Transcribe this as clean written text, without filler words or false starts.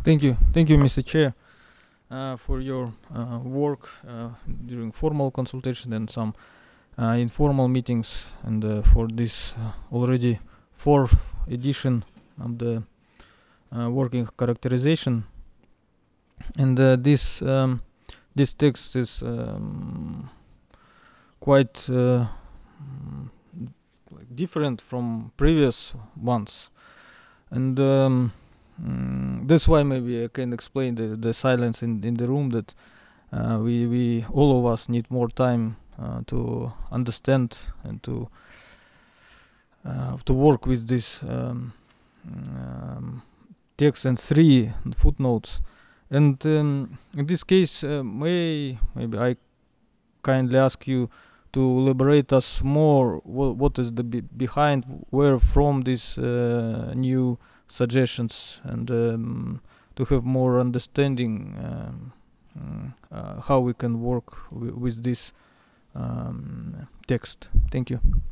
Thank you, Mr. Chair, for your work during formal consultation and some informal meetings, and for this already fourth edition of the working characterization. And this text is quite different from previous ones, and that's why maybe I can explain the silence in the room, that we all of us need more time to understand and to work with this text and three footnotes. And in this case, maybe I kindly ask you to elaborate us more what is the behind, where from these new suggestions, and to have more understanding how we can work with this text. Thank you.